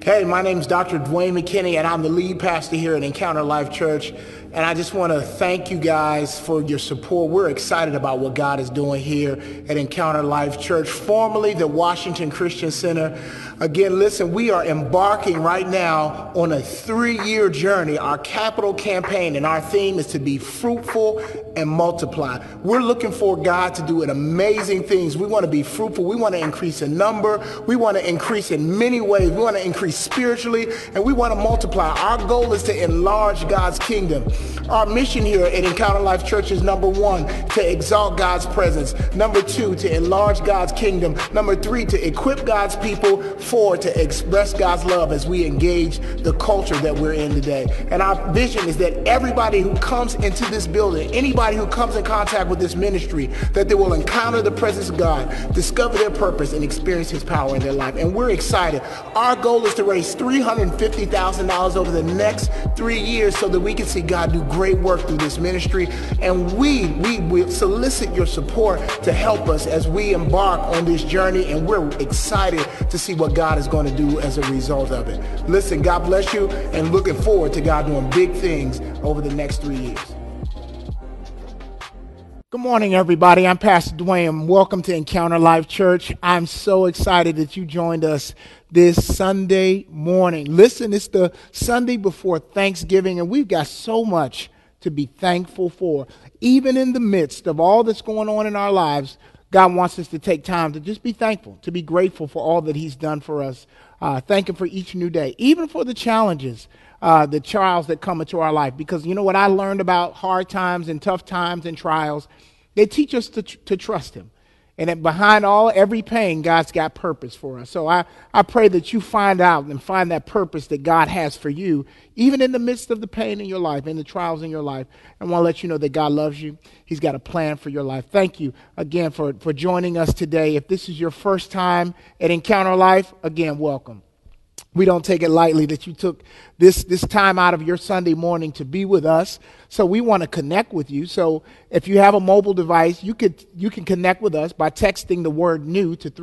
Hey, my name is Dr. Dwayne McKinney, and I'm the lead pastor here at Encounter Life Church. And I just want to thank you guys for your support. We're excited about what God is doing here at Encounter Life Church, formerly the Washington Christian Center. Again, listen, we are embarking right now on a 3-year journey, our capital campaign, and our theme is to be fruitful and multiply. We're looking for God to do amazing things. We want to be fruitful. We want to increase in number. We want to increase in many ways. We want to increase spiritually, and we want to multiply. Our goal is to enlarge God's kingdom. Our mission here at Encounter Life Church is number 1, to exalt God's presence. Number 2, to enlarge God's kingdom. Number 3, to equip God's people. 4, to express God's love as we engage the culture that we're in today. And our vision is that everybody who comes into this building, anybody who comes in contact with this ministry, that they will encounter the presence of God, discover their purpose, and experience His power in their life. And we're excited. Our goal is to raise $350,000 over the next 3 years so that we can see God do great work through this ministry. And we will solicit your support to help us as we embark on this journey. And we're excited to see what God is going to do as a result of it. Listen, God bless you, and looking forward to God doing big things over the next 3 years. Good morning, everybody. I'm Pastor Dwayne. Welcome to Encounter Life Church. I'm so excited that you joined us this Sunday morning. Listen, it's the Sunday before Thanksgiving, and we've got so much to be thankful for. Even in the midst of all that's going on in our lives, God wants us to take time to just be thankful, to be grateful for all that He's done for us. Thank Him for each new day, even for the challenges, the trials that come into our life. Because you know what I learned about hard times and tough times and trials? They teach us to trust Him. And that behind every pain, God's got purpose for us. So I pray that you find out and find that purpose that God has for you, even in the midst of the pain in your life, in the trials in your life. I want to let you know that God loves you. He's got a plan for your life. Thank you again for joining us today. If this is your first time at Encounter Life, again, welcome. We don't take it lightly that you took this time out of your Sunday morning to be with us. So we want to connect with you. So if you have a mobile device, you can connect with us by texting the word new to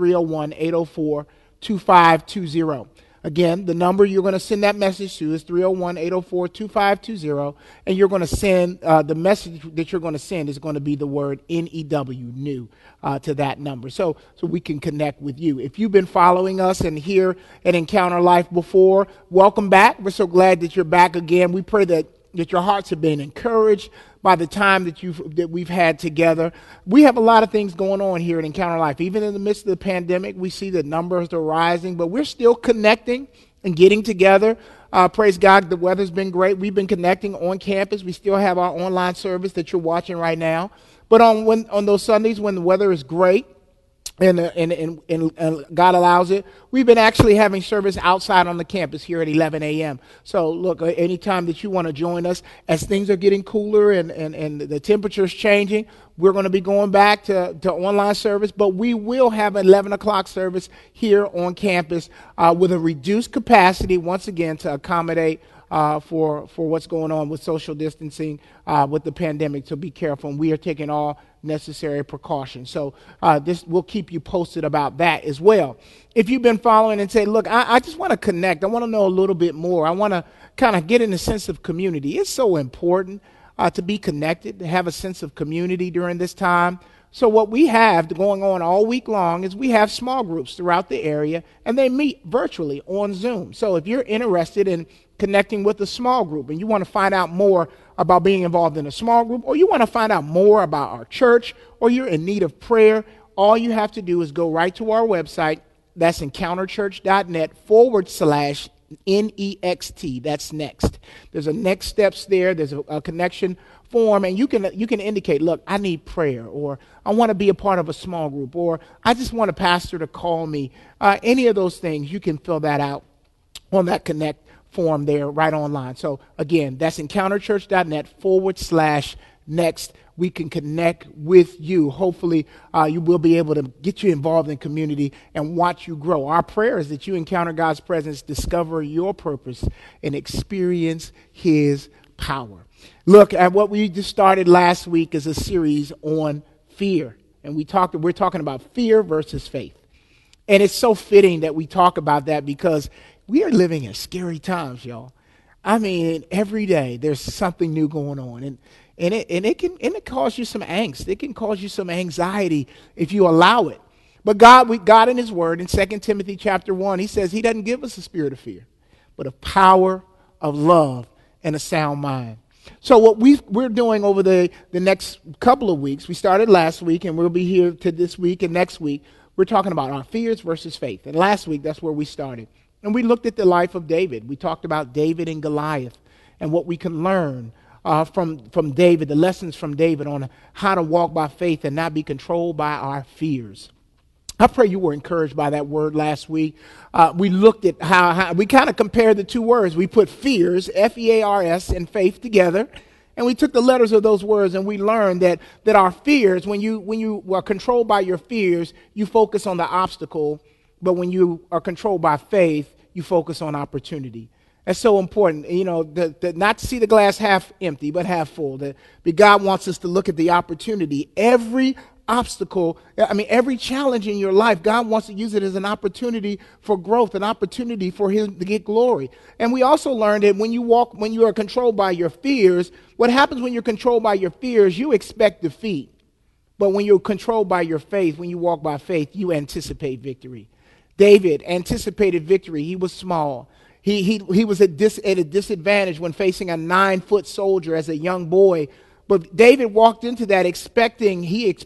301-804-2520. Again, the number you're going to send that message to is 301-804-2520, and you're going to send the message that you're going to send is going to be the word NEW, new, to that number, so we can connect with you. If you've been following us and here at Encounter Life before, welcome back. We're so glad that you're back again. We pray that your hearts have been encouraged by the time that we've had together. We have a lot of things going on here at Encounter Life. Even in the midst of the pandemic, we see that numbers are rising, but we're still connecting and getting together. Praise God, the weather's been great. We've been connecting on campus. We still have our online service that you're watching right now. But on those Sundays when the weather is great, and God allows it, we've been actually having service outside on the campus here at 11 a.m. So look, anytime that you want to join us, as things are getting cooler and the temperature is changing, we're going to be going back to online service, but we will have an 11 o'clock service here on campus with a reduced capacity, once again, to accommodate for what's going on with social distancing, with the pandemic. So be careful, and we are taking all necessary precautions. So we'll keep you posted about that as well. If you've been following and say, look, I just want to connect. I want to know a little bit more. I want to kind of get in a sense of community. It's so important to be connected, to have a sense of community during this time. So what we have going on all week long is we have small groups throughout the area, and they meet virtually on Zoom. So if you're interested in connecting with a small group and you want to find out more about being involved in a small group, or you want to find out more about our church, or you're in need of prayer, all you have to do is go right to our website. That's encounterchurch.net/NEXT. That's next. There's a next steps there. There's a connection form, and you can indicate, look, I need prayer, or I want to be a part of a small group, or I just want a pastor to call me. Any of those things, you can fill that out on that connect form there right online. So again, that's encounterchurch.net/next. We can connect with you. Hopefully, you will be able to get you involved in community and watch you grow. Our prayer is that you encounter God's presence, discover your purpose, and experience His power. Look at what we just started last week is a series on fear. And we're talking about fear versus faith. And it's so fitting that we talk about that because we are living in scary times, y'all. I mean, every day there's something new going on, and it can cause you some angst. It can cause you some anxiety if you allow it. But God in His Word in 2 Timothy chapter 1, He says He doesn't give us a spirit of fear, but of power, of love, and a sound mind. So what we're doing over the next couple of weeks, we started last week, and we'll be here to this week and next week. We're talking about our fears versus faith. And last week, that's where we started. And we looked at the life of David. We talked about David and Goliath and what we can learn from David, the lessons from David on how to walk by faith and not be controlled by our fears. I pray you were encouraged by that word last week. We looked at how we kind of compared the two words. We put fears, F-E-A-R-S, and faith together. And we took the letters of those words and we learned that our fears, when you are controlled by your fears, you focus on the obstacle. But when you are controlled by faith, you focus on opportunity. That's so important, not to see the glass half empty, but half full. But God wants us to look at the opportunity. Every challenge in your life, God wants to use it as an opportunity for growth, an opportunity for Him to get glory. And we also learned that when you are controlled by your fears, what happens when you're controlled by your fears, you expect defeat. But when you're controlled by your faith, when you walk by faith, you anticipate victory. David anticipated victory. He was small. He was at a disadvantage when facing a 9-foot soldier as a young boy. But David walked into that expected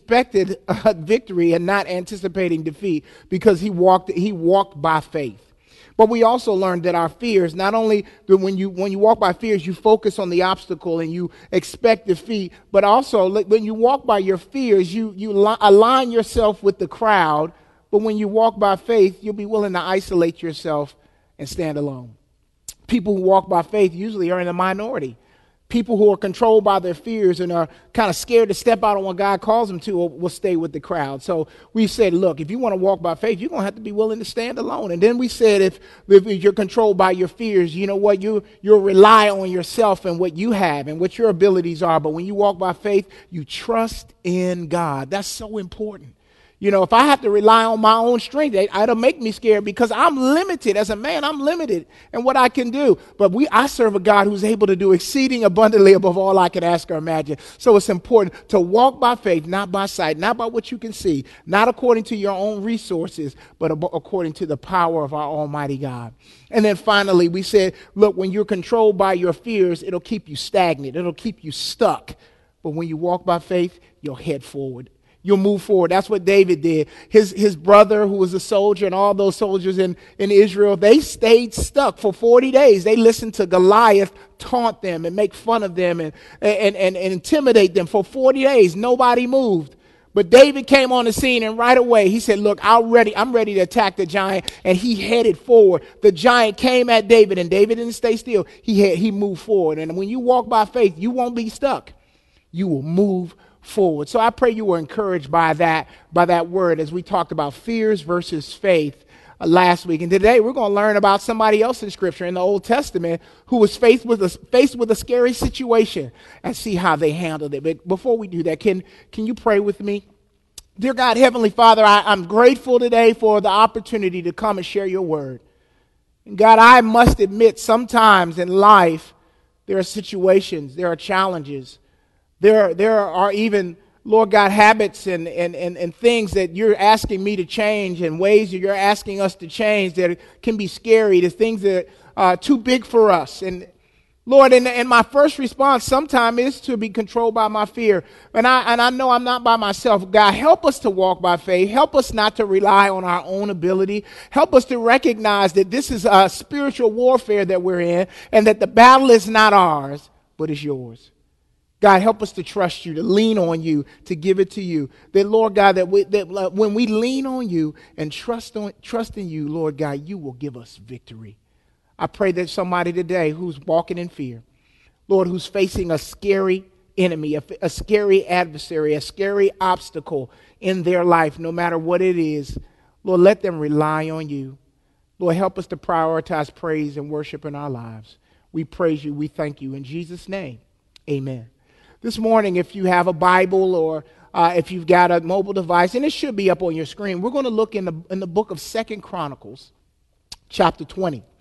victory and not anticipating defeat because he walked by faith. But we also learned that our fears, not only that when you walk by fears, you focus on the obstacle and you expect defeat, but also when you walk by your fears, you align yourself with the crowd. But when you walk by faith, you'll be willing to isolate yourself and stand alone. People who walk by faith usually are in a minority. People who are controlled by their fears and are kind of scared to step out on what God calls them to will stay with the crowd. So we said, look, if you want to walk by faith, you're going to have to be willing to stand alone. And then we said, if you're controlled by your fears, you know what, you'll rely on yourself and what you have and what your abilities are. But when you walk by faith, you trust in God. That's so important. If I have to rely on my own strength, it'll make me scared because I'm limited. As a man, I'm limited in what I can do. But I serve a God who's able to do exceeding abundantly above all I can ask or imagine. So it's important to walk by faith, not by sight, not by what you can see, not according to your own resources, but according to the power of our Almighty God. And then finally, we said, look, when you're controlled by your fears, it'll keep you stagnant. It'll keep you stuck. But when you walk by faith, you'll head forward. You'll move forward. That's what David did. His brother, who was a soldier, and all those soldiers in Israel, they stayed stuck for 40 days. They listened to Goliath taunt them and make fun of them and intimidate them for 40 days. Nobody moved. But David came on the scene, and right away he said, look, I'm ready to attack the giant. And he headed forward. The giant came at David, and David didn't stay still. He moved forward. And when you walk by faith, you won't be stuck. You will move forward. So I pray you were encouraged by that word as we talked about fears versus faith last week. And today we're going to learn about somebody else in Scripture in the Old Testament who was faced with a scary situation and see how they handled it. But before we do that, can you pray with me? Dear God, Heavenly Father, I'm grateful today for the opportunity to come and share your word. And God, I must admit, sometimes in life there are situations, there are challenges. There are even, Lord God, habits and things that you're asking me to change and ways that you're asking us to change that can be scary, the things that are too big for us. And Lord, and my first response sometimes is to be controlled by my fear. And I know I'm not by myself. God, help us to walk by faith. Help us not to rely on our own ability. Help us to recognize that this is a spiritual warfare that we're in and that the battle is not ours, but is yours. God, help us to trust you, to lean on you, to give it to you. That, Lord God, that when we lean on you and trust in you, Lord God, you will give us victory. I pray that somebody today who's walking in fear, Lord, who's facing a scary enemy, a scary adversary, a scary obstacle in their life, no matter what it is, Lord, let them rely on you. Lord, help us to prioritize praise and worship in our lives. We praise you. We thank you. In Jesus' name, amen. This morning, if you have a Bible or if you've got a mobile device, and it should be up on your screen, we're going to look in the book of 2 Chronicles, chapter 20.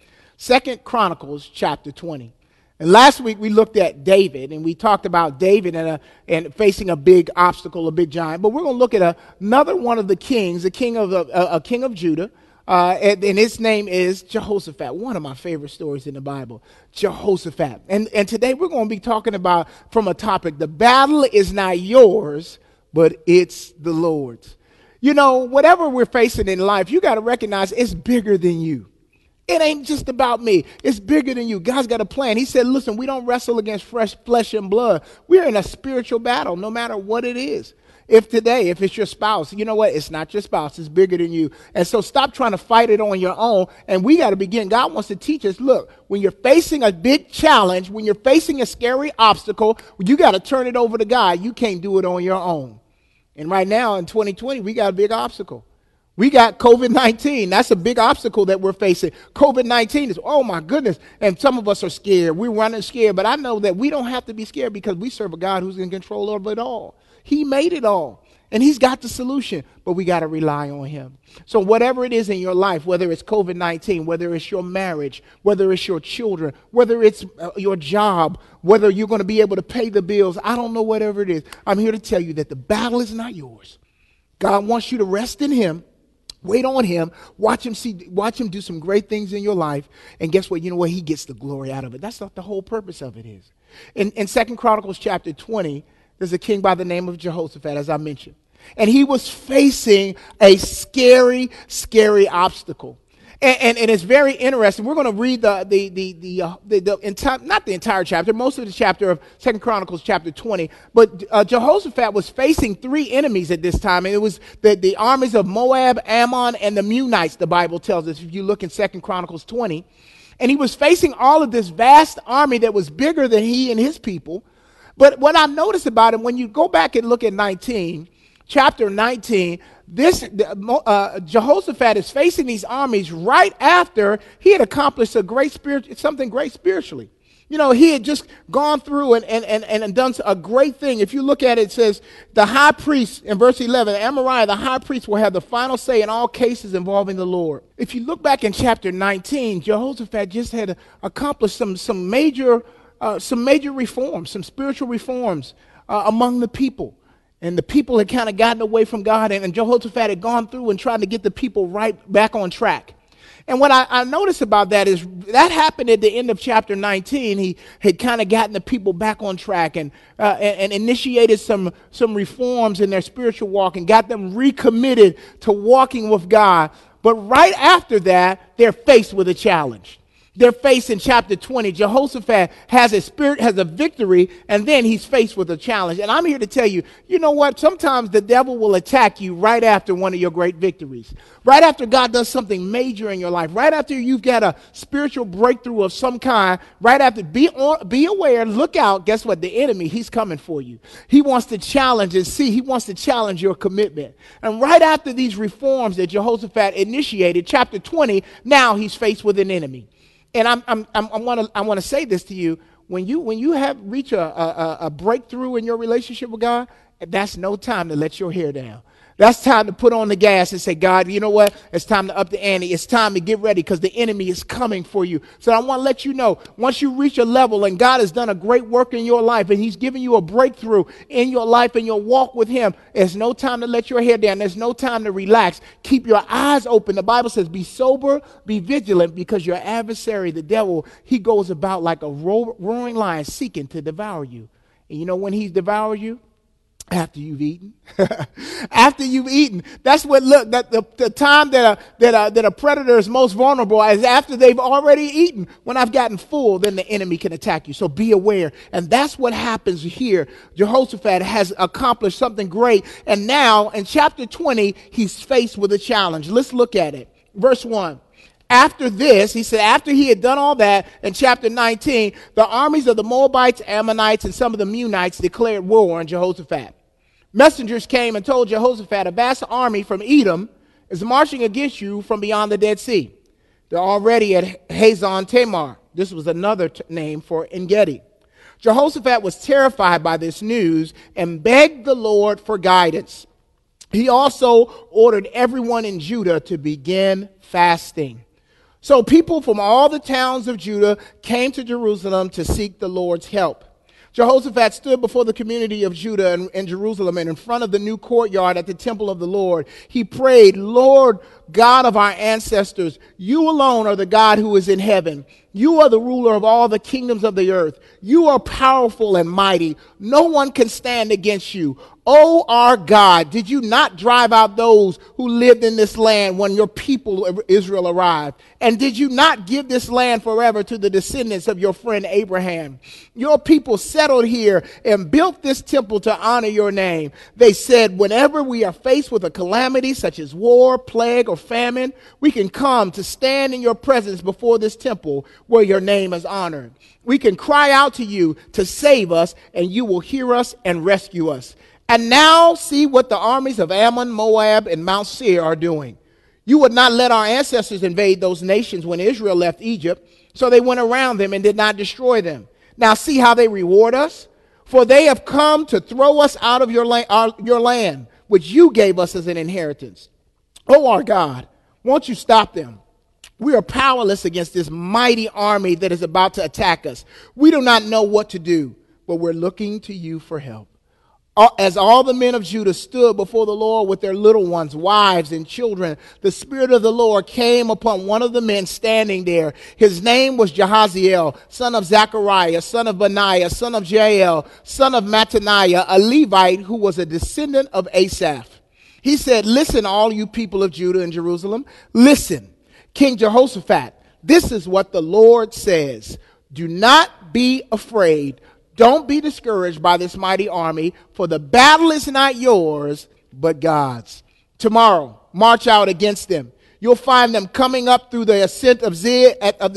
2 Chronicles chapter 20. And last week we looked at David, and we talked about David and facing a big obstacle, a big giant. But we're going to look at another one of the kings, a king of Judah, and his name is Jehoshaphat. One of my favorite stories in the Bible, Jehoshaphat. And today we're going to be talking about from a topic: the battle is not yours, but it's the Lord's. You know, whatever we're facing in life, you got to recognize it's bigger than you. It ain't just about me. It's bigger than you. God's got a plan. He said, listen, we don't wrestle against flesh and blood. We're in a spiritual battle, no matter what it is. If it's your spouse, you know what? It's not your spouse. It's bigger than you. And so stop trying to fight it on your own. And we got to begin. God wants to teach us, look, when you're facing a big challenge, when you're facing a scary obstacle, you got to turn it over to God. You can't do it on your own. And right now in 2020, we got a big obstacle. We got COVID-19. That's a big obstacle that we're facing. COVID-19 is, oh my goodness. And some of us are scared. We're running scared. But I know that we don't have to be scared because we serve a God who's in control of it all. He made it all. And he's got the solution. But we got to rely on him. So whatever it is in your life, whether it's COVID-19, whether it's your marriage, whether it's your children, whether it's your job, whether you're going to be able to pay the bills, I don't know, whatever it is. I'm here to tell you that the battle is not yours. God wants you to rest in him. Wait on him, watch him do some great things in your life, and guess what? You know what? He gets the glory out of it. That's what the whole purpose of it is. In 2 Chronicles chapter 20, there's a king by the name of Jehoshaphat, as I mentioned. And he was facing a scary, scary obstacle. And it's very interesting. We're going to read the entire, not the entire chapter, most of the chapter of 2 Chronicles chapter 20. But Jehoshaphat was facing three enemies at this time. And it was the armies of Moab, Ammon, and the Munites, the Bible tells us, if you look in 2 Chronicles 20. And he was facing all of this vast army that was bigger than he and his people. But what I noticed about him, when you go back and look at chapter 19, Jehoshaphat is facing these armies right after he had accomplished something great spiritually. You know, he had just gone through and done a great thing. If you look at it, it says the high priest in verse 11, Amariah, the high priest, will have the final say in all cases involving the Lord. If you look back in chapter 19, Jehoshaphat just had accomplished some major reforms, some spiritual reforms among the people. And the people had kind of gotten away from God, and Jehoshaphat had gone through and tried to get the people right back on track. And what I noticed about that is that happened at the end of chapter 19. He had kind of gotten the people back on track and initiated some reforms in their spiritual walk and got them recommitted to walking with God. But right after that, they're faced with a challenge. They're faced in chapter 20. Jehoshaphat has a victory, and then he's faced with a challenge. And I'm here to tell you, you know what? Sometimes the devil will attack you right after one of your great victories. Right after God does something major in your life. Right after you've got a spiritual breakthrough of some kind. Right after, be aware, look out. Guess what? The enemy, he's coming for you. He wants to challenge he wants to challenge your commitment. And right after these reforms that Jehoshaphat initiated, chapter 20, now he's faced with an enemy. And I want to say this to you: when you have reached a breakthrough in your relationship with God, that's no time to let your hair down. That's time to put on the gas and say, God, you know what? It's time to up the ante. It's time to get ready because the enemy is coming for you. So I want to let you know, once you reach a level and God has done a great work in your life and he's given you a breakthrough in your life and your walk with him, there's no time to let your hair down. There's no time to relax. Keep your eyes open. The Bible says, be sober, be vigilant, because your adversary, the devil, he goes about like a roaring lion seeking to devour you. And you know when he's devoured you? After you've eaten. After you've eaten. That's what, look, that the time that a predator is most vulnerable is after they've already eaten. When I've gotten full, then the enemy can attack you. So be aware. And that's what happens here. Jehoshaphat has accomplished something great. And now in chapter 20, he's faced with a challenge. Let's look at it. Verse 1. After this, he said, after he had done all that, in chapter 19, the armies of the Moabites, Ammonites, and some of the Munites declared war on Jehoshaphat. Messengers came and told Jehoshaphat, a vast army from Edom is marching against you from beyond the Dead Sea. They're already at Hazon Tamar. This was another name for En-Gedi. Jehoshaphat was terrified by this news and begged the Lord for guidance. He also ordered everyone in Judah to begin fasting. So people from all the towns of Judah came to Jerusalem to seek the Lord's help. Jehoshaphat stood before the community of Judah and Jerusalem, and in front of the new courtyard at the temple of the Lord, he prayed, Lord God of our ancestors, you alone are the God who is in heaven. You are the ruler of all the kingdoms of the earth. You are powerful and mighty. No one can stand against you. O our God, did you not drive out those who lived in this land when your people Israel arrived? And did you not give this land forever to the descendants of your friend Abraham? Your people settled here and built this temple to honor your name. They said, whenever we are faced with a calamity such as war, plague, or famine, we can come to stand in your presence before this temple where your name is honored. We can cry out to you to save us, and you will hear us and rescue us. And now see what the armies of Ammon, Moab, and Mount Seir are doing. You would not let our ancestors invade those nations when Israel left Egypt, so they went around them and did not destroy them. Now see how they reward us. For they have come to throw us out of your land, which you gave us as an inheritance. Oh, our God, won't you stop them? We are powerless against this mighty army that is about to attack us. We do not know what to do, but we're looking to you for help. As all the men of Judah stood before the Lord with their little ones, wives, and children, the Spirit of the Lord came upon one of the men standing there. His name was Jahaziel, son of Zechariah, son of Benaiah, son of Jael, son of Mattaniah, a Levite who was a descendant of Asaph. He said, listen, all you people of Judah and Jerusalem, listen, King Jehoshaphat, this is what the Lord says. Do not be afraid. Don't be discouraged by this mighty army, for the battle is not yours, but God's. Tomorrow, march out against them. You'll find them coming up through the ascent of Ziz at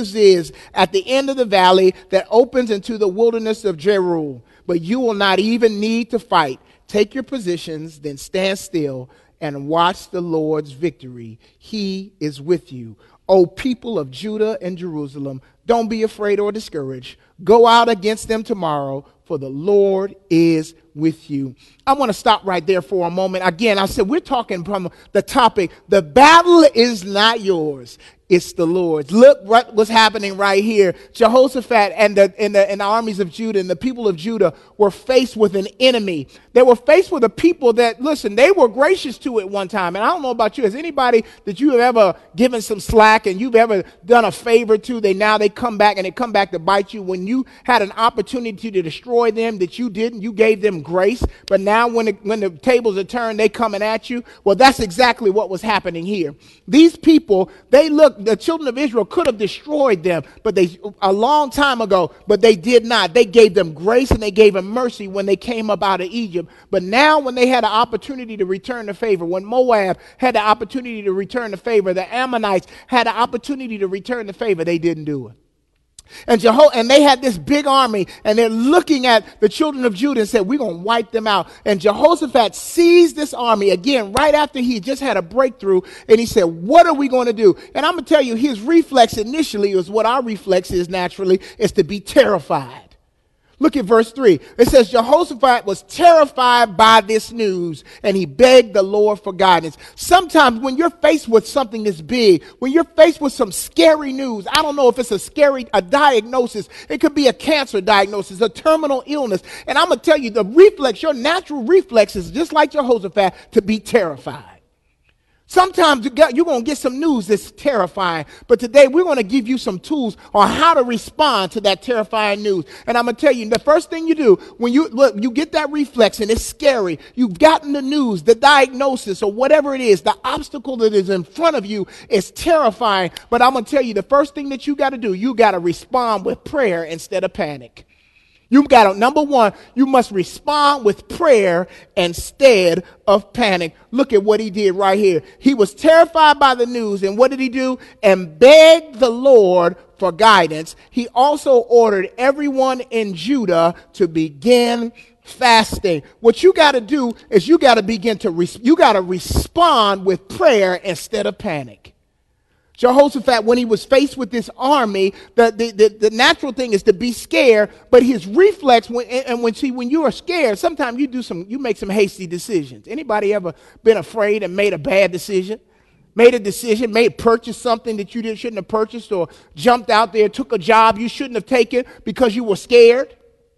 the end of the valley that opens into the wilderness of Jeruel. But you will not even need to fight. Take your positions, then stand still and watch the Lord's victory. He is with you. O people of Judah and Jerusalem, don't be afraid or discouraged. Go out against them tomorrow, for the Lord is with you. I want to stop right there for a moment. Again, I said we're talking from the topic, the battle is not yours. It's the Lord's. Look what was happening right here. Jehoshaphat and the armies of Judah and the people of Judah were faced with an enemy. They were faced with a people that, listen, they were gracious to at one time. And I don't know about you. Has anybody that you have ever given some slack and you've ever done a favor to, they come back and they come back to bite you when you had an opportunity to destroy them that you didn't? You gave them grace. But now when the tables are turned, they coming at you. Well, that's exactly what was happening here. These people, the children of Israel could have destroyed them, but a long time ago, but they did not. They gave them grace and they gave them mercy when they came up out of Egypt. But now when they had an opportunity to return the favor, when Moab had the opportunity to return the favor, the Ammonites had the opportunity to return the favor, they didn't do it. And they had this big army, and they're looking at the children of Judah and said, we're going to wipe them out. And Jehoshaphat sees this army again right after he just had a breakthrough, and he said, what are we going to do? And I'm going to tell you, his reflex initially is what our reflex is naturally, is to be terrified. Look at verse 3. It says, Jehoshaphat was terrified by this news, and he begged the Lord for guidance. Sometimes when you're faced with something that's big, when you're faced with some scary news, I don't know if it's a diagnosis. It could be a cancer diagnosis, a terminal illness. And I'm going to tell you, your natural reflex is just like Jehoshaphat, to be terrified. Sometimes you're going to get some news that's terrifying, but today we're going to give you some tools on how to respond to that terrifying news. And I'm going to tell you, the first thing you do when you get that reflex and it's scary, you've gotten the news, the diagnosis, or whatever it is, the obstacle that is in front of you is terrifying. But I'm going to tell you, the first thing that you got to do, you got to respond with prayer instead of panic. Number one, you must respond with prayer instead of panic. Look at what he did right here. He was terrified by the news, and what did he do? And begged the Lord for guidance. He also ordered everyone in Judah to begin fasting. What you got to do is you got to respond with prayer instead of panic. Jehoshaphat, when he was faced with this army, the natural thing is to be scared, but his reflex, when you are scared, sometimes you make some hasty decisions. Anybody ever been afraid and made a bad decision? made a decision, purchased something that you shouldn't have purchased, or jumped out there, took a job you shouldn't have taken because you were scared.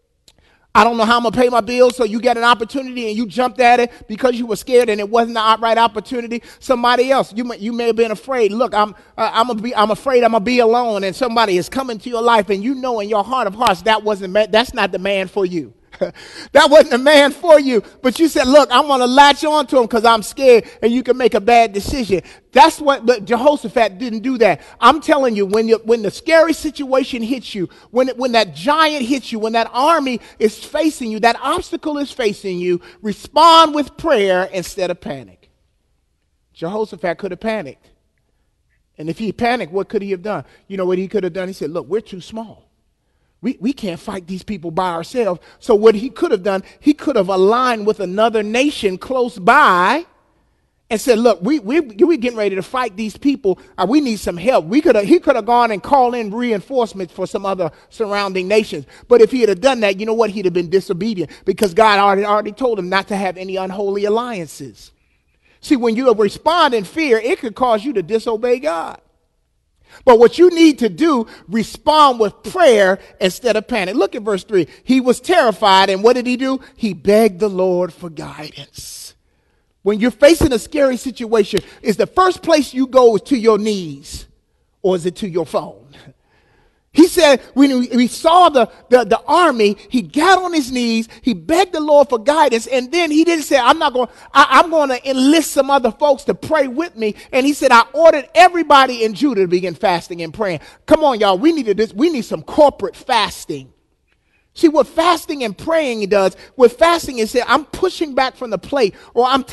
I don't know how I'm going to pay my bills, so you get an opportunity and you jumped at it because you were scared and it wasn't the right opportunity. Somebody else, you may have been afraid. Look, I'm afraid I'm going to be alone, and somebody is coming to your life, and you know in your heart of hearts that's not the man for you. That wasn't the man for you. But you said, look, I'm going to latch on to him because I'm scared, and you can make a bad decision. But Jehoshaphat didn't do that. I'm telling you, when the scary situation hits you, when that giant hits you, when that army is facing you, that obstacle is facing you, respond with prayer instead of panic. Jehoshaphat could have panicked. And if he panicked, what could he have done? You know what he could have done? He said, look, we're too small. We can't fight these people by ourselves. So what he could have done, he could have aligned with another nation close by and said, look, we're getting ready to fight these people. We need some help. He could have gone and called in reinforcements for some other surrounding nations. But if he had done that, you know what? He'd have been disobedient because God already told him not to have any unholy alliances. See, when you respond in fear, it could cause you to disobey God. But what you need to do, respond with prayer instead of panic. Look at verse 3. He was terrified, and what did he do? He begged the Lord for guidance. When you're facing a scary situation, is the first place you go to your knees, or is it to your phone? He said when we saw the army, he got on his knees, he begged the Lord for guidance, and then he didn't say, I'm going to enlist some other folks to pray with me. And he said, I ordered everybody in Judah to begin fasting and praying. Come on, y'all, we need some corporate fasting. See, what fasting and praying does, with fasting is say, I'm pushing back from the plate, or I'm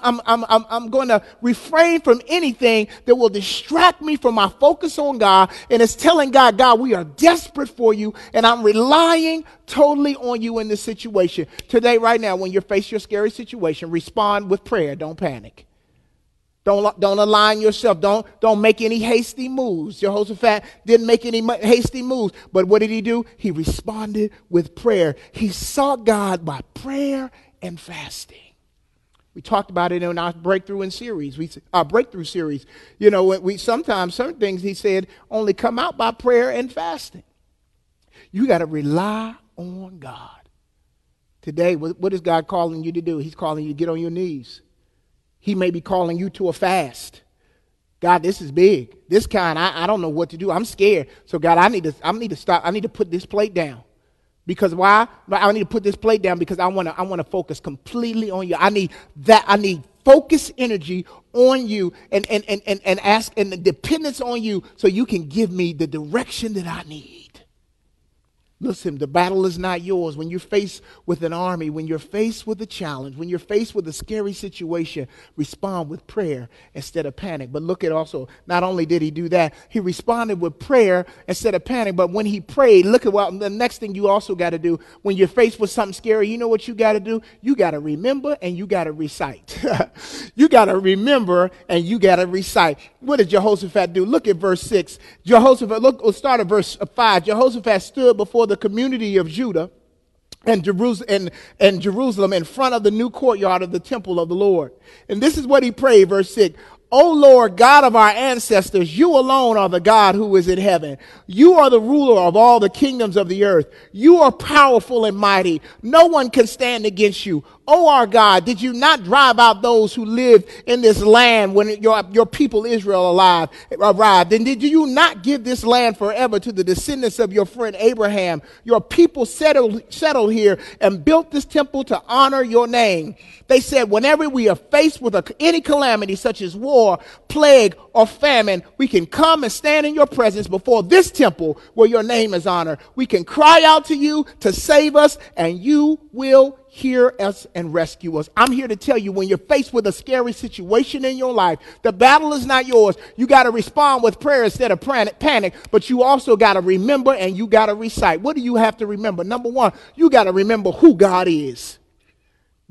going to refrain from anything that will distract me from my focus on God. And it's telling God, we are desperate for you, and I'm relying totally on you in this situation. Today, right now, when you face your scary situation, respond with prayer. Don't panic. Don't align yourself. Don't make any hasty moves. Jehoshaphat didn't make any hasty moves. But what did he do? He responded with prayer. He sought God by prayer and fasting. We talked about it in our breakthrough series. You know, sometimes certain things he said only come out by prayer and fasting. You got to rely on God. Today, what is God calling you to do? He's calling you to get on your knees. He may be calling you to a fast. God, this is big. This kind, I don't know what to do. I'm scared. So God, I need to stop. I need to put this plate down. Because why? I need to put this plate down because I want to focus completely on you. I need focus energy on you and ask and the dependence on you so you can give me the direction that I need. Listen, the battle is not yours. When you're faced with an army, when you're faced with a challenge, when you're faced with a scary situation, respond with prayer instead of panic. But look at also, not only did he do that, he responded with prayer instead of panic. But when he prayed, look at the next thing you also got to do. When you're faced with something scary, you know what you got to do? You got to remember and you got to recite. You got to remember and you got to recite. What did Jehoshaphat do? Look at verse 6. We'll start at verse 5. Jehoshaphat stood before the community of Judah and Jerusalem in front of the new courtyard of the temple of the Lord. And this is what he prayed, verse 6. O Lord, God of our ancestors, you alone are the God who is in heaven. You are the ruler of all the kingdoms of the earth. You are powerful and mighty. No one can stand against you. O our God, did you not drive out those who lived in this land when your people Israel arrived? And did you not give this land forever to the descendants of your friend Abraham? Your people settled here and built this temple to honor your name. They said, whenever we are faced with any calamity such as war, plague, or famine, we can come and stand in your presence before this temple where your name is honored. We can cry out to you to save us, and you will hear us and rescue us. I'm here to tell you, when you're faced with a scary situation in your life, the battle is not yours. You got to respond with prayer instead of panic, but you also got to remember and you got to recite. What do you have to remember? Number one, you got to remember who God is.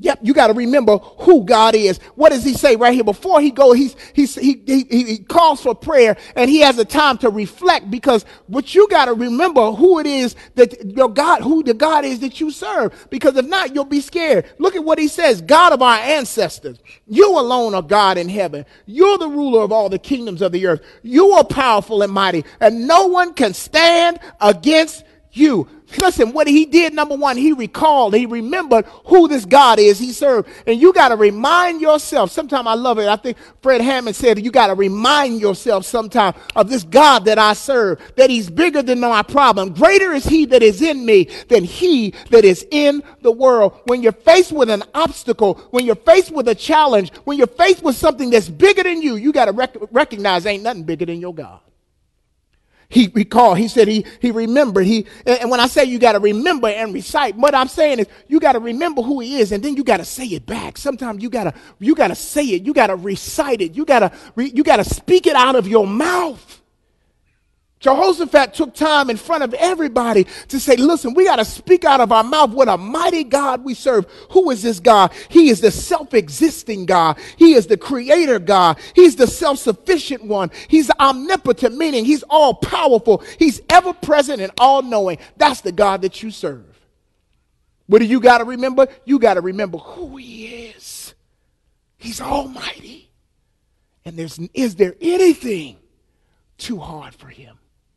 Yep, you got to remember who God is. What does he say right here? Before he goes, he calls for prayer, and he has a time to reflect, because what you got to remember who it is that your God, who the God is that you serve. Because if not, you'll be scared. Look at what he says. God of our ancestors, you alone are God in heaven. You're the ruler of all the kingdoms of the earth. You are powerful and mighty, and no one can stand against you. Listen, what he did, number one, he remembered who this God is he served. And you got to remind yourself. Sometimes I love it. I think Fred Hammond said, you got to remind yourself sometime of this God that I serve, that he's bigger than my problem. Greater is he that is in me than he that is in the world. When you're faced with an obstacle, when you're faced with a challenge, when you're faced with something that's bigger than you got to recognize ain't nothing bigger than your God. He recalled, he said he remembered. And when I say you got to remember and recite, what I'm saying is you got to remember who he is, and then you got to say it back. Sometimes you got to say it, you got to recite it, you got to speak it out of your mouth. Jehoshaphat took time in front of everybody to say, listen, we got to speak out of our mouth what a mighty God we serve. Who is this God? He is the self-existing God. He is the creator God. He's the self-sufficient one. He's omnipotent, meaning he's all powerful. He's ever present and all knowing. That's the God that you serve. What do you got to remember? You got to remember who he is. He's almighty. And is there anything too hard for him?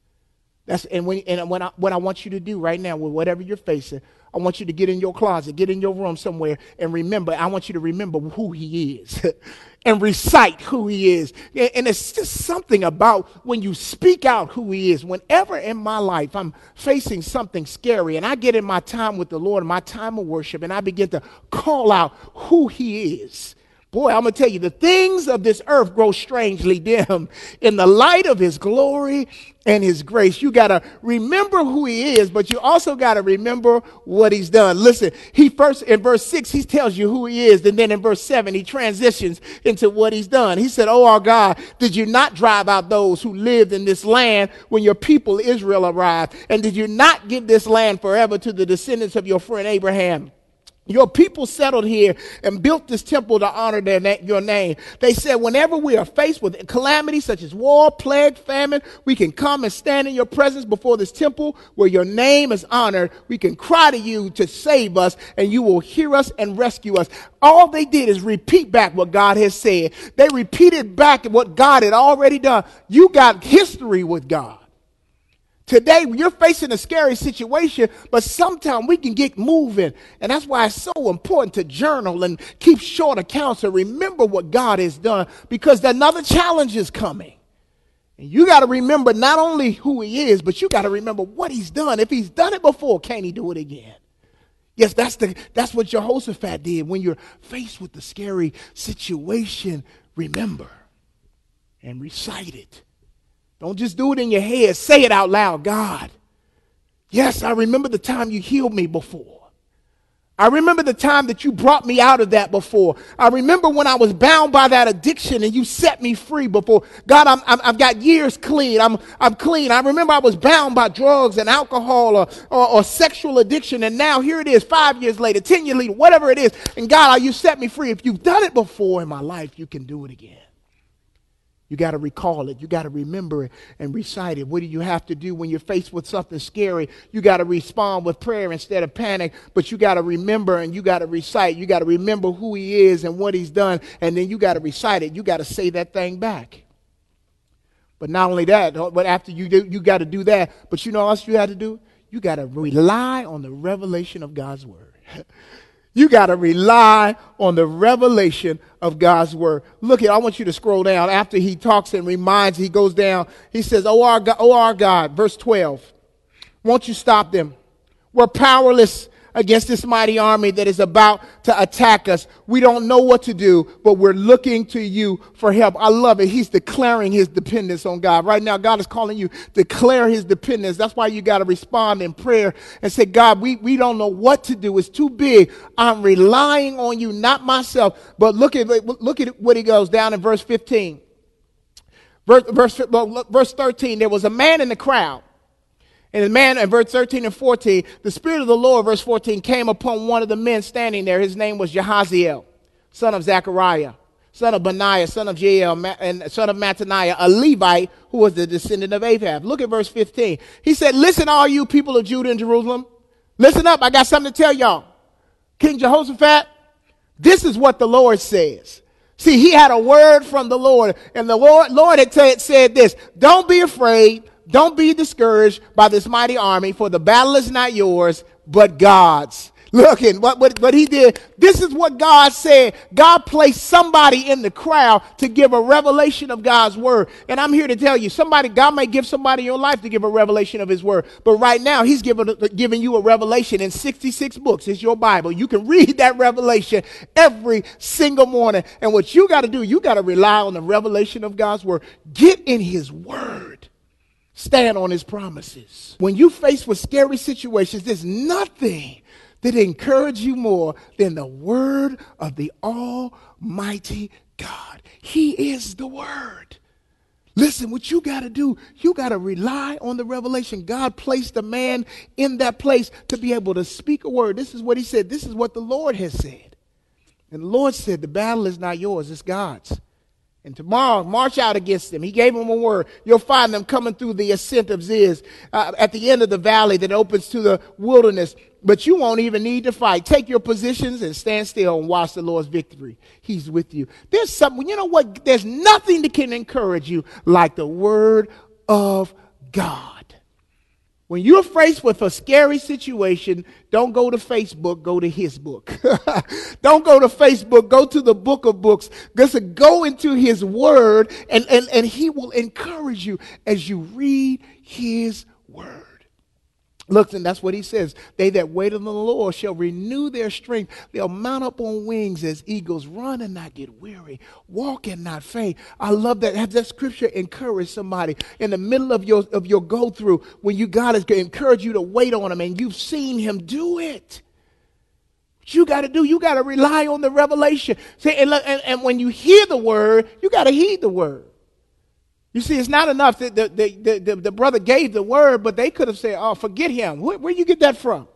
What I want you to do right now with whatever you're facing, I want you to get in your closet, get in your room somewhere, and remember, I want you to remember who he is and recite who he is. And it's just something about when you speak out who he is. Whenever in my life I'm facing something scary and I get in my time with the Lord, my time of worship, and I begin to call out who he is, boy, I'm going to tell you, the things of this earth grow strangely dim in the light of his glory and his grace. You got to remember who he is, but you also got to remember what he's done. Listen, he first, in verse 6, he tells you who he is. And then in verse 7, he transitions into what he's done. He said, oh, our God, did you not drive out those who lived in this land when your people Israel arrived? And did you not give this land forever to the descendants of your friend Abraham? Your people settled here and built this temple to honor your name. They said, whenever we are faced with calamity such as war, plague, famine, we can come and stand in your presence before this temple where your name is honored. We can cry to you to save us, and you will hear us and rescue us. All they did is repeat back what God has said. They repeated back what God had already done. You got history with God. Today, you're facing a scary situation, but sometimes we can get moving. And that's why it's so important to journal and keep short accounts and remember what God has done, because another challenge is coming. And you got to remember not only who he is, but you got to remember what he's done. If he's done it before, can he do it again? Yes, that's what Jehoshaphat did. When you're faced with the scary situation, remember and recite it. Don't just do it in your head. Say it out loud. God, yes, I remember the time you healed me before. I remember the time that you brought me out of that before. I remember when I was bound by that addiction and you set me free before. God, I've got years clean. I'm clean. I remember I was bound by drugs and alcohol or sexual addiction, and now here it is 5 years later, 10 years later, whatever it is. And God, you set me free. If you've done it before in my life, you can do it again. You got to recall it. You got to remember it and recite it. What do you have to do when you're faced with something scary? You got to respond with prayer instead of panic, but you got to remember and you got to recite. You got to remember who he is and what he's done, and then you got to recite it. You got to say that thing back. But not only that, but after you got to do that, but you know what else you had to do? You got to rely on the revelation of God's word. You got to rely on the revelation of God's word. Look I want you to scroll down. After he talks and reminds, he goes down. He says, oh, our God, verse 12, won't you stop them? We're powerless against this mighty army that is about to attack us. We don't know what to do, but we're looking to you for help. I love it. He's declaring his dependence on God. Right now, God is calling you to declare his dependence. That's why you got to respond in prayer and say, God, we don't know what to do. It's too big. I'm relying on you, not myself. But look at what he goes down in verse 15. Verse 13, there was a man in the crowd, And the man in verse 13 and 14, the Spirit of the Lord, verse 14, came upon one of the men standing there. His name was Jehaziel, son of Zechariah, son of Benaiah, son of Jael, and son of Mattaniah, a Levite who was the descendant of Ahab. Look at verse 15. He said, listen, all you people of Judah and Jerusalem. Listen up. I got something to tell y'all. King Jehoshaphat, this is what the Lord says. See, he had a word from the Lord, and the Lord had said this: don't be afraid, don't be discouraged by this mighty army, for the battle is not yours, but God's. Look, and what he did, this is what God said. God placed somebody in the crowd to give a revelation of God's word. And I'm here to tell you, God may give somebody in your life to give a revelation of his word. But right now, he's giving you a revelation in 66 books. It's your Bible. You can read that revelation every single morning. And what you got to do, you got to rely on the revelation of God's word. Get in his word. Stand on his promises. When you face with scary situations, there's nothing that encourage you more than the word of the Almighty God. He is the word. Listen, what you got to do, you got to rely on the revelation. God placed a man in that place to be able to speak a word. This is what he said. This is what the Lord has said. And the Lord said, the battle is not yours, it's God's. And tomorrow, march out against them. He gave them a word. You'll find them coming through the ascent of Ziz at the end of the valley that opens to the wilderness. But you won't even need to fight. Take your positions and stand still and watch the Lord's victory. He's with you. There's something, you know what? There's nothing that can encourage you like the word of God. When you're faced with a scary situation, don't go to Facebook, go to his book. Don't go to Facebook, go to the book of books. Just go into his word, and he will encourage you as you read his word. Look, and that's what he says. They that wait on the Lord shall renew their strength. They'll mount up on wings as eagles, run and not get weary, walk and not faint. I love that. Have that scripture encourage somebody in the middle of your go through when God is going to encourage you to wait on him and you've seen him do it. What you got to do, you got to rely on the revelation. See, and when you hear the word, you got to heed the word. You see, it's not enough that the brother gave the word, but they could have said, oh, forget him. Where you get that from?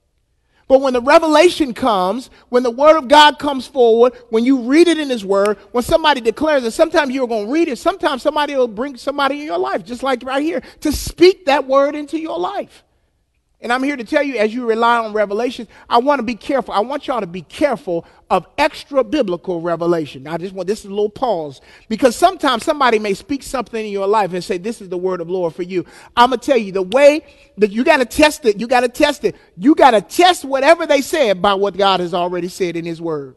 But when the revelation comes, when the word of God comes forward, when you read it in his word, when somebody declares it, sometimes you're going to read it. Sometimes somebody will bring somebody in your life, just like right here, to speak that word into your life. And I'm here to tell you, as you rely on revelation, I want to be careful. I want y'all to be careful of extra biblical revelation. This is a little pause, because sometimes somebody may speak something in your life and say, this is the word of the Lord for you. I'm going to tell you the way that you got to test it. You got to test it. You got to test whatever they said by what God has already said in his word.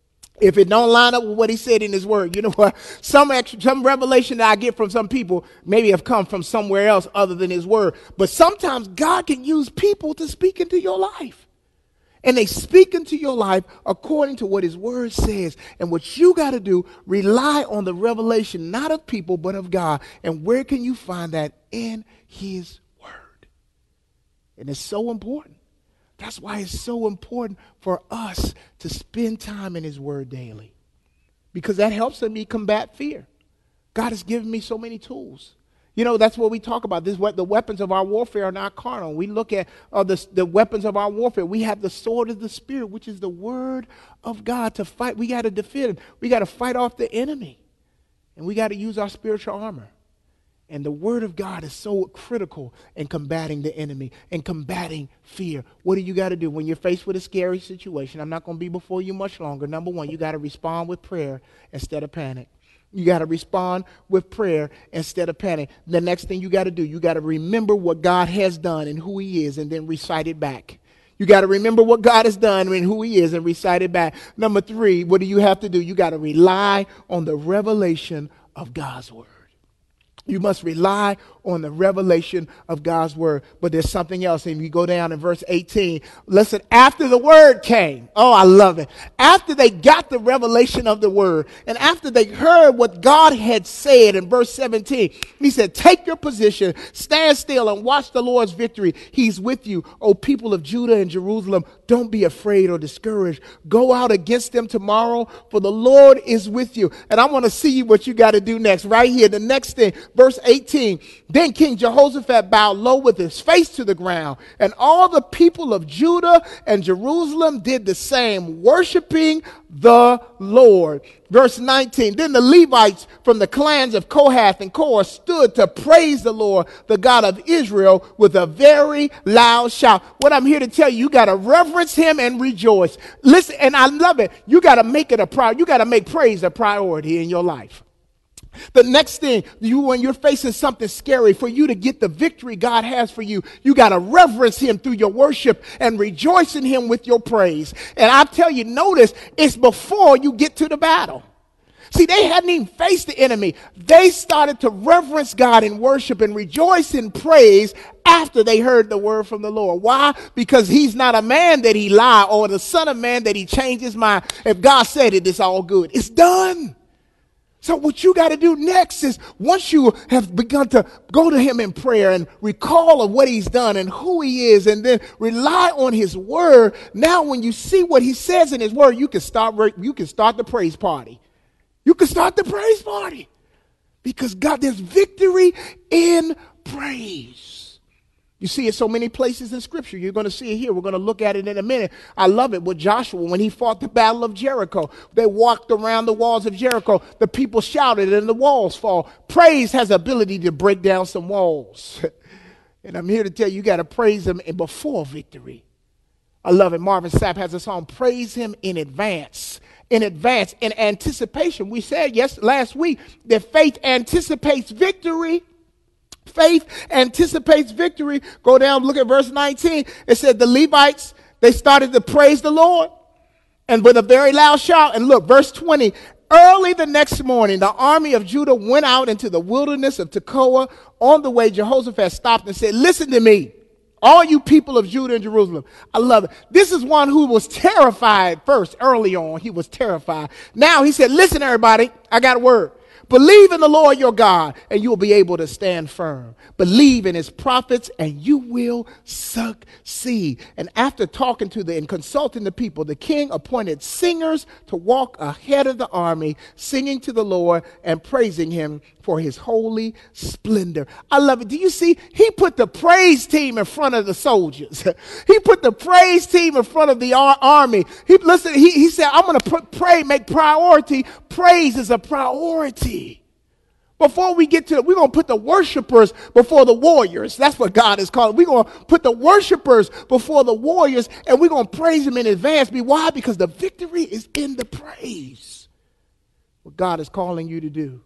If it don't line up with what he said in his word, you know what? Some revelation that I get from some people maybe have come from somewhere else other than his word. But sometimes God can use people to speak into your life. And they speak into your life according to what his word says. And what you got to do, rely on the revelation, not of people, but of God. And where can you find that? In his word. And it's so important. That's why it's so important for us to spend time in his word daily, because that helps me combat fear. God has given me so many tools. You know, that's what we talk about. The weapons of our warfare are not carnal. We look at the weapons of our warfare. We have the sword of the Spirit, which is the word of God to fight. We got to defend. We got to fight off the enemy. And we got to use our spiritual armor. And the word of God is so critical in combating the enemy and combating fear. What do you got to do when you're faced with a scary situation? I'm not going to be before you much longer. Number one, you got to respond with prayer instead of panic. You got to respond with prayer instead of panic. The next thing you got to do, you got to remember what God has done and who he is, and then recite it back. You got to remember what God has done and who he is and recite it back. Number three, what do you have to do? You got to rely on the revelation of God's word. You must rely on the revelation of God's word. But there's something else. And you go down in verse 18. Listen, after the word came. Oh, I love it. After they got the revelation of the word, and after they heard what God had said in verse 17, he said, take your position, stand still, and watch the Lord's victory. He's with you, O people of Judah and Jerusalem. Don't be afraid or discouraged. Go out against them tomorrow, for the Lord is with you. And I want to see what you got to do next. Right here, the next thing, verse 18. Then King Jehoshaphat bowed low with his face to the ground, and all the people of Judah and Jerusalem did the same, worshiping the Lord. Verse 19, then the Levites from the clans of Kohath and Korah stood to praise the Lord, the God of Israel, with a very loud shout. What I'm here to tell you, you got to reverence him and rejoice. Listen, and I love it. You got to make it a priority. You got to make praise a priority in your life. The next thing, when you're facing something scary, for you to get the victory God has for you, you got to reverence him through your worship and rejoice in him with your praise. And I tell you, notice, it's before you get to the battle. See, they hadn't even faced the enemy. They started to reverence God in worship and rejoice in praise after they heard the word from the Lord. Why? Because he's not a man that he lie, or the son of man that he changed his mind. If God said it, it's all good. It's done. So what you got to do next is, once you have begun to go to him in prayer and recall of what he's done and who he is, and then rely on his word, now when you see what he says in his word, you can start the praise party. You can start the praise party. Because God, there's victory in praise. You see it so many places in Scripture. You're going to see it here. We're going to look at it in a minute. I love it with Joshua when he fought the battle of Jericho. They walked around the walls of Jericho. The people shouted and the walls fall. Praise has the ability to break down some walls. And I'm here to tell you, you got to praise him before victory. I love it. Marvin Sapp has a song, praise him in advance. In advance, in anticipation. We said last week that faith anticipates victory. Faith anticipates victory. Go down, look at verse 19. It said the Levites, they started to praise the Lord, and with a very loud shout. And look, verse 20. Early the next morning, the army of Judah went out into the wilderness of Tekoa. On the way, Jehoshaphat stopped and said, listen to me, all you people of Judah and Jerusalem. I love it. This is one who was terrified first. Early on, he was terrified. Now he said, listen, everybody, I got a word. Believe in the Lord your God, and you will be able to stand firm. Believe in his prophets, and you will succeed. And after talking to and consulting the people, the king appointed singers to walk ahead of the army, singing to the Lord and praising him for his holy splendor. I love it. Do you see? He put the praise team in front of the soldiers. He put the praise team in front of the army. He said, I'm going to make priority. Praise is a priority. Before we get to it, we're going to put the worshipers before the warriors. That's what God is calling. We're going to put the worshipers before the warriors, and we're going to praise him in advance. Why? Because the victory is in the praise. What God is calling you to do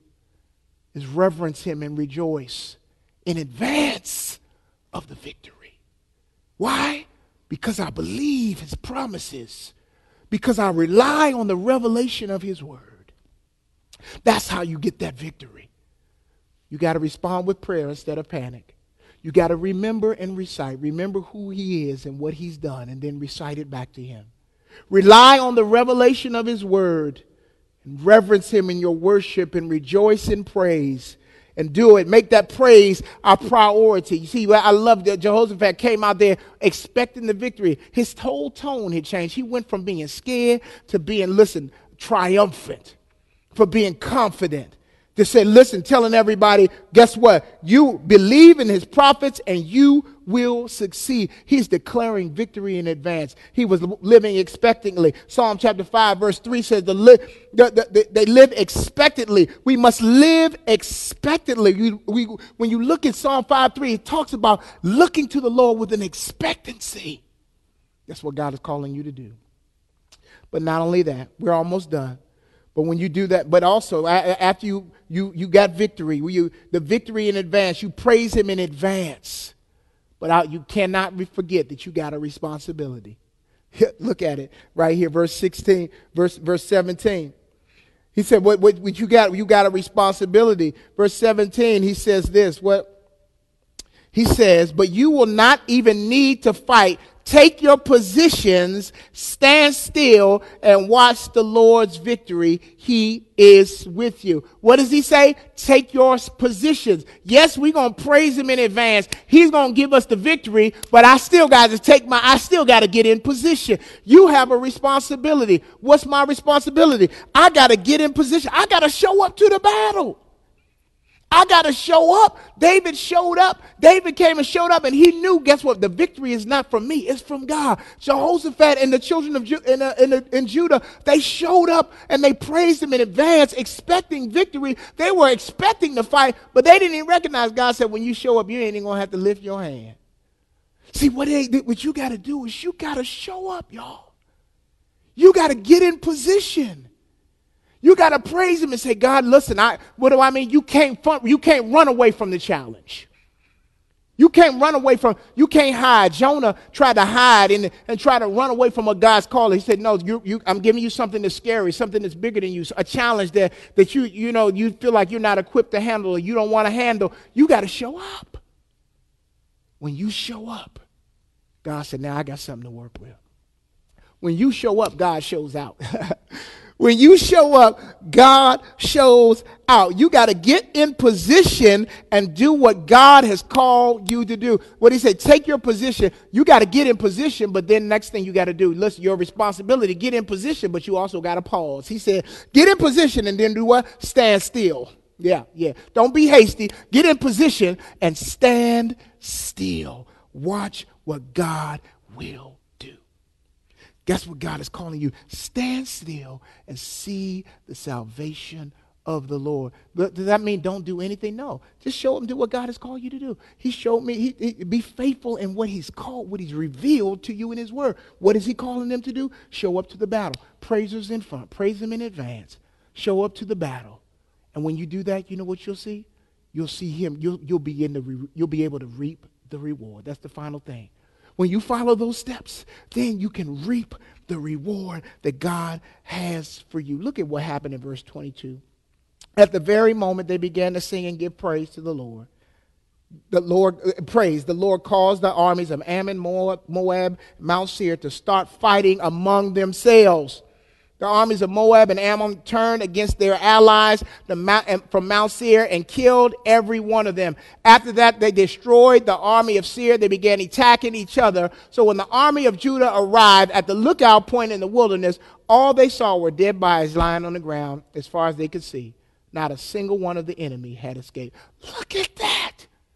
is reverence him and rejoice in advance of the victory. Why? Because I believe his promises. Because I rely on the revelation of his word. That's how you get that victory. You got to respond with prayer instead of panic. You got to remember and recite. Remember who he is and what he's done, and then recite it back to him. Rely on the revelation of his word, and reverence him in your worship, and rejoice in praise. And do it. Make that praise our priority. You see, I love that Jehoshaphat came out there expecting the victory. His whole tone had changed. He went from being scared to being, triumphant. For being confident. To say, listen, telling everybody, guess what? You believe in his prophets and you will succeed. He's declaring victory in advance. He was living expectantly. Psalm chapter 5 verse 3 says they live expectantly. We must live expectantly. When you look at Psalm 5:3, it talks about looking to the Lord with an expectancy. That's what God is calling you to do. But not only that, we're almost done. But when you do that, but also after you got victory, the victory in advance, you praise him in advance. But you cannot forget that you got a responsibility. Look at it right here, verse 16, verse 17. He said, what you got a responsibility. Verse 17, he says this, he says, but you will not even need to fight. Take your positions, stand still, and watch the Lord's victory. He is with you. What does he say? Take your positions. Yes, we're going to praise him in advance. He's going to give us the victory, but I still got to get in position. You have a responsibility. What's my responsibility? I got to get in position. I got to show up to the battle. I got to show up. David showed up. David came and showed up, and he knew, guess what? The victory is not from me. It's from God. Jehoshaphat and the children of in Judah, they showed up, and they praised him in advance, expecting victory. They were expecting to fight, but they didn't even recognize. God said, when you show up, you ain't even going to have to lift your hand. See, what you got to do is you got to show up, y'all. You got to get in position. You got to praise him and say, God, listen, what do I mean? You can't run away from the challenge. You can't hide. Jonah tried to hide and try to run away from what God's called. He said, no, I'm giving you something that's scary, something that's bigger than you, a challenge that you feel like you're not equipped to handle or you don't want to handle. You got to show up. When you show up, God said, now I got something to work with. When you show up, God shows out. When you show up, God shows out. You got to get in position and do what God has called you to do. What he said, take your position. You got to get in position, but then next thing you got to do, listen, your responsibility, get in position, but you also got to pause. He said, get in position and then do what? Stand still. Yeah. Don't be hasty. Get in position and stand still. Watch what God will. Guess what God is calling you? Stand still and see the salvation of the Lord. But does that mean don't do anything? No. Just show him, do what God has called you to do. He showed me, be faithful in what he's called, what he's revealed to you in his word. What is he calling them to do? Show up to the battle. Praisers in front. Praise him in advance. Show up to the battle. And when you do that, you know what you'll see? You'll see him. You'll be able to reap the reward. That's the final thing. When you follow those steps, then you can reap the reward that God has for you. Look at what happened in verse 22. At the very moment they began to sing and give praise to the Lord. The Lord caused the armies of Ammon, Moab, Mount Seir to start fighting among themselves. The armies of Moab and Ammon turned against their allies from Mount Seir and killed every one of them. After that, they destroyed the army of Seir. They began attacking each other. So when the army of Judah arrived at the lookout point in the wilderness, all they saw were dead bodies lying on the ground as far as they could see. Not a single one of the enemy had escaped. Look at that.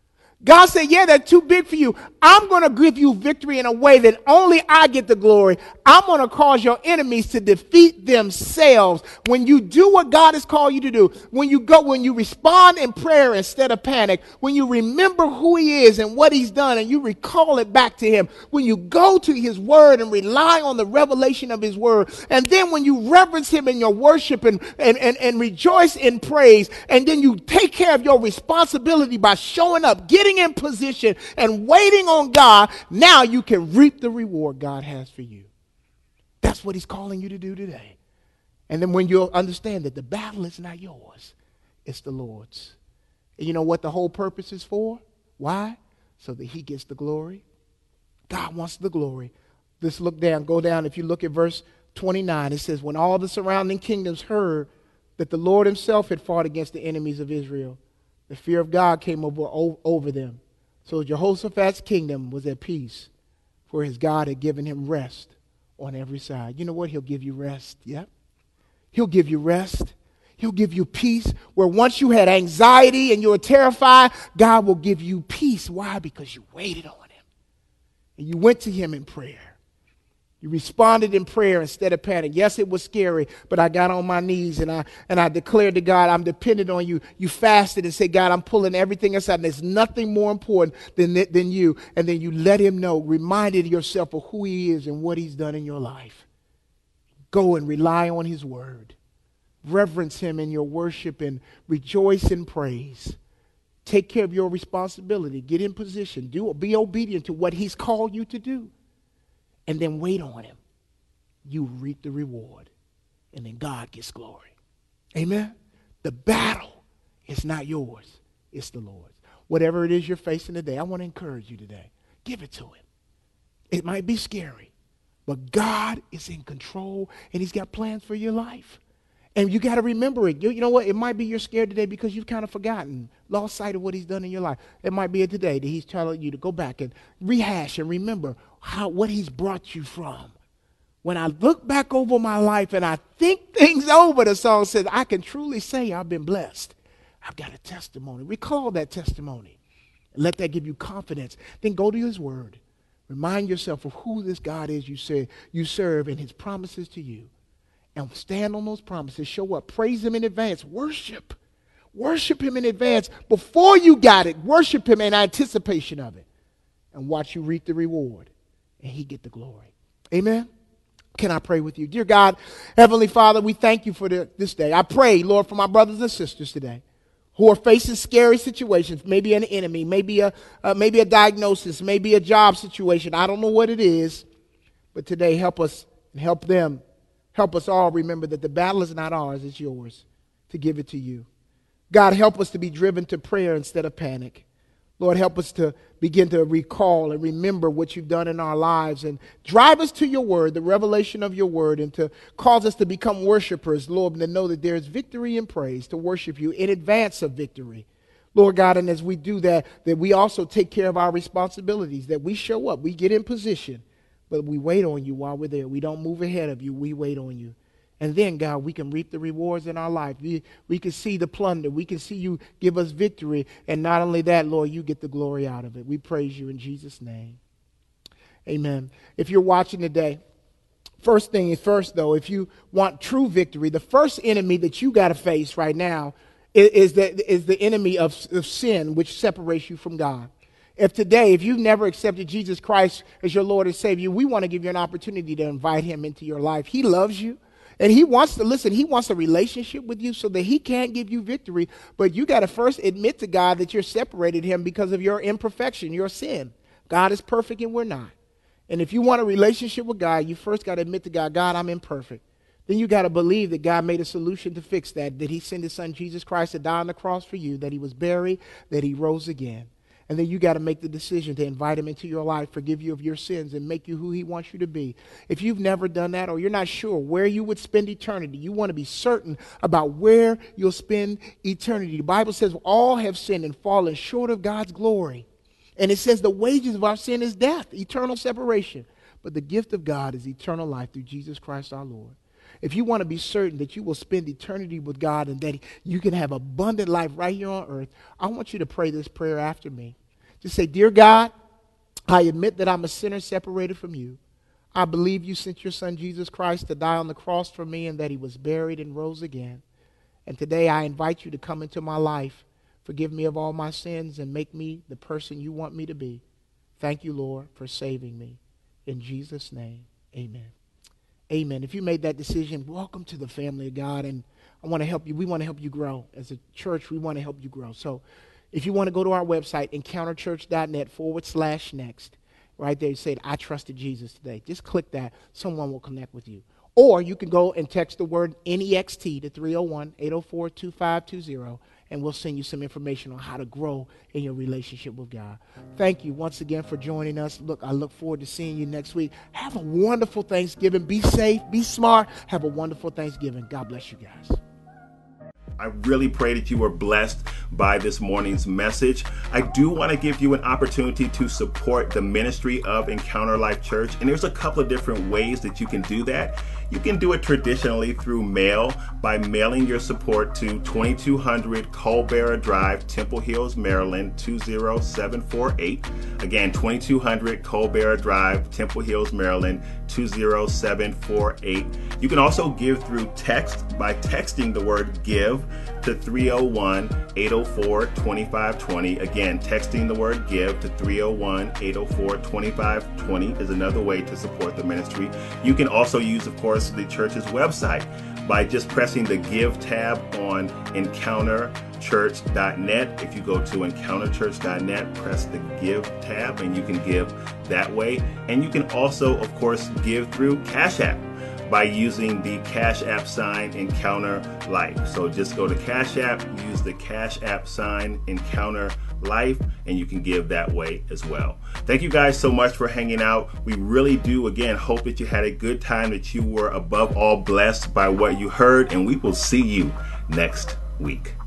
God said, yeah, they're too big for you. I'm going to give you victory in a way that only I get the glory. I'm going to cause your enemies to defeat themselves. When you do what God has called you to do, when you respond in prayer instead of panic, when you remember who he is and what he's done and you recall it back to him, when you go to his word and rely on the revelation of his word, and then when you reverence him in your worship and rejoice in praise, and then you take care of your responsibility by showing up, getting in position and waiting on God, now you can reap the reward God has for you. That's what he's calling you to do today. And then when you'll understand that the battle is not yours, it's the Lord's. And you know what the whole purpose is for? Why? So that he gets the glory. God wants the glory. Let's go down. If you look at verse 29, it says, when all the surrounding kingdoms heard that the Lord himself had fought against the enemies of Israel, the fear of God came over them. So Jehoshaphat's kingdom was at peace, for his God had given him rest on every side. You know what? He'll give you rest. Yep. He'll give you rest. He'll give you peace. Where once you had anxiety and you were terrified, God will give you peace. Why? Because you waited on him. And you went to him in prayer. You responded in prayer instead of panic. Yes, it was scary, but I got on my knees and I declared to God, I'm dependent on you. You fasted and said, God, I'm pulling everything aside. And there's nothing more important than you. And then you let him know, reminded yourself of who he is and what he's done in your life. Go and rely on his word. Reverence him in your worship and rejoice in praise. Take care of your responsibility. Get in position. Be obedient to what he's called you to do. And then wait on him. You reap the reward. And then God gets glory. Amen? The battle is not yours. It's the Lord's. Whatever it is you're facing today, I want to encourage you today. Give it to him. It might be scary, but God is in control and he's got plans for your life. And you got to remember it. You know what? It might be you're scared today because you've kind of forgotten, lost sight of what he's done in your life. It might be today that he's telling you to go back and rehash and remember what he's brought you from. When I look back over my life and I think things over, the song says, I can truly say I've been blessed. I've got a testimony. Recall that testimony. And let that give you confidence. Then go to his word. Remind yourself of who this God is you serve and his promises to you. And stand on those promises. Show up. Praise him in advance. Worship. Worship him in advance. Before you got it, worship him in anticipation of it. And watch you reap the reward. And he get the glory. Amen? Can I pray with you? Dear God, Heavenly Father, we thank you for this day. I pray, Lord, for my brothers and sisters today who are facing scary situations, maybe an enemy, maybe a diagnosis, maybe a job situation. I don't know what it is, but today help us and help them. Help us all remember that the battle is not ours, it's yours, to give it to you. God, help us to be driven to prayer instead of panic. Lord, help us to begin to recall and remember what you've done in our lives and drive us to your word, the revelation of your word, and to cause us to become worshipers, Lord, and to know that there is victory and praise to worship you in advance of victory. Lord God, and as we do that, that we also take care of our responsibilities, that we show up, we get in position, but we wait on you while we're there. We don't move ahead of you, we wait on you. And then, God, we can reap the rewards in our life. We can see the plunder. We can see you give us victory. And not only that, Lord, you get the glory out of it. We praise you in Jesus' name. Amen. If you're watching today, first thing is first, though, if you want true victory, the first enemy that you got to face right now is the enemy of sin, which separates you from God. If you've never accepted Jesus Christ as your Lord and Savior, we want to give you an opportunity to invite him into your life. He loves you. And he wants a relationship with you so that he can give you victory. But you got to first admit to God that you're separated him because of your imperfection, your sin. God is perfect and we're not. And if you want a relationship with God, you first got to admit to God, God, I'm imperfect. Then you got to believe that God made a solution to fix that he sent his son Jesus Christ to die on the cross for you, that he was buried, that he rose again. And then you got to make the decision to invite him into your life, forgive you of your sins, and make you who he wants you to be. If you've never done that, or you're not sure where you would spend eternity, you want to be certain about where you'll spend eternity. The Bible says all have sinned and fallen short of God's glory. And it says the wages of our sin is death, eternal separation. But the gift of God is eternal life through Jesus Christ our Lord. If you want to be certain that you will spend eternity with God and that you can have abundant life right here on earth, I want you to pray this prayer after me. Just say, Dear God, I admit that I'm a sinner separated from you. I believe you sent your son Jesus Christ to die on the cross for me and that he was buried and rose again. And today I invite you to come into my life, forgive me of all my sins, and make me the person you want me to be. Thank you, Lord, for saving me. In Jesus' name, amen. Amen. If you made that decision, welcome to the family of God. And I want to help you. We want to help you grow. As a church, we want to help you grow. So if you want to go to our website, encounterchurch.net/next, right there, you say, I trusted Jesus today. Just click that. Someone will connect with you. Or you can go and text the word NEXT to 301-804-2520, and we'll send you some information on how to grow in your relationship with God. Thank you once again for joining us. I look forward to seeing you next week. Have a wonderful Thanksgiving. Be safe. Be smart. Have a wonderful Thanksgiving. God bless you guys. I really pray that you were blessed by this morning's message. I do want to give you an opportunity to support the ministry of Encounter Life Church, and there's a couple of different ways that you can do that. You can do it traditionally through mail by mailing your support to 2200 Colbera Drive, Temple Hills, Maryland, 20748. Again, 2200 Colbera Drive, Temple Hills, Maryland, 20748. You can also give through text by texting the word GIVE to 301-804-2520. Again, texting the word GIVE to 301-804-2520 is another way to support the ministry. You can also use, of course, the church's website by just pressing the Give tab on encounterchurch.net. If you go to encounterchurch.net, press the Give tab and you can give that way. And you can also, of course, give through Cash App by using the Cash App sign Encounter Life. So just go to Cash App, use the Cash App sign Encounter Life, and you can give that way as well. Thank you guys so much for hanging out. We really do, again, hope that you had a good time, that you were above all blessed by what you heard, and we will see you next week.